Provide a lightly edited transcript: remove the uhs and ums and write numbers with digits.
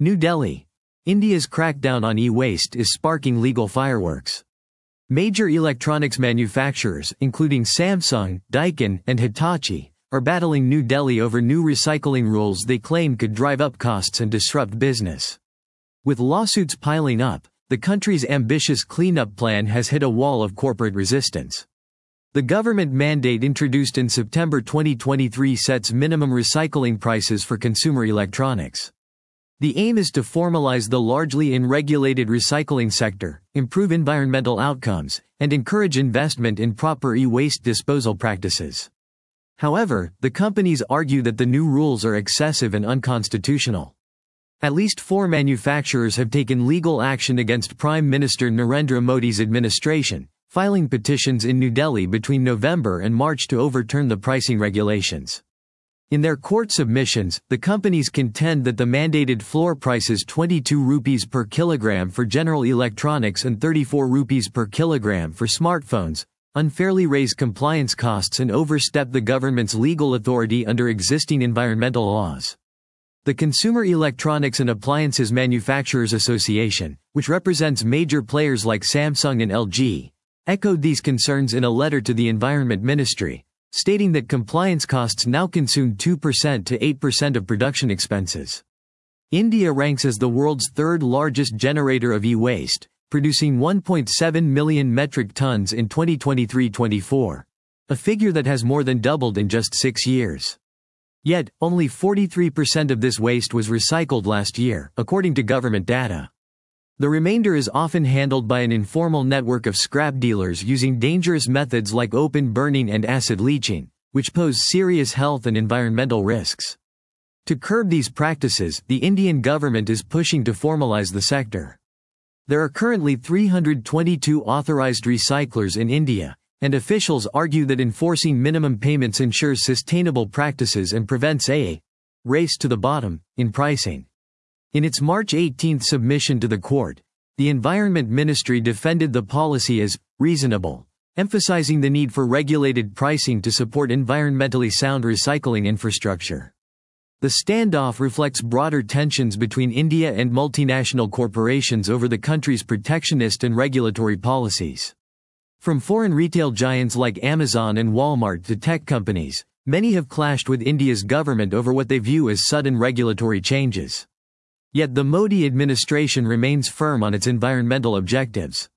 New Delhi. India's crackdown on e-waste is sparking legal fireworks. Major electronics manufacturers, including Samsung, Daikin, and Hitachi, are battling New Delhi over new recycling rules they claim could drive up costs and disrupt business. With lawsuits piling up, the country's ambitious cleanup plan has hit a wall of corporate resistance. The government mandate introduced in September 2023 sets minimum recycling prices for consumer electronics. The aim is to formalize the largely unregulated recycling sector, improve environmental outcomes, and encourage investment in proper e-waste disposal practices. However, the companies argue that the new rules are excessive and unconstitutional. At least 4 manufacturers have taken legal action against Prime Minister Narendra Modi's administration, filing petitions in New Delhi between November and March to overturn the pricing regulations. In their court submissions, the companies contend that the mandated floor prices 22 rupees per kilogram for general electronics and 34 rupees per kilogram for smartphones unfairly raise compliance costs and overstep the government's legal authority under existing environmental laws. The Consumer Electronics and Appliances Manufacturers Association, which represents major players like Samsung and LG, echoed these concerns in a letter to the Environment Ministry, stating that compliance costs now consume 2% to 8% of production expenses. India ranks as the world's third largest generator of e-waste, producing 1.7 million metric tons in 2023-24, a figure that has more than doubled in just 6 years. Yet, only 43% of this waste was recycled last year, according to government data. The remainder is often handled by an informal network of scrap dealers using dangerous methods like open burning and acid leaching, which pose serious health and environmental risks. To curb these practices, the Indian government is pushing to formalize the sector. There are currently 322 authorized recyclers in India, and officials argue that enforcing minimum payments ensures sustainable practices and prevents a race to the bottom in pricing. In its March 18 submission to the court, the Environment Ministry defended the policy as reasonable, emphasizing the need for regulated pricing to support environmentally sound recycling infrastructure. The standoff reflects broader tensions between India and multinational corporations over the country's protectionist and regulatory policies. From foreign retail giants like Amazon and Walmart to tech companies, many have clashed with India's government over what they view as sudden regulatory changes. Yet the Modi administration remains firm on its environmental objectives.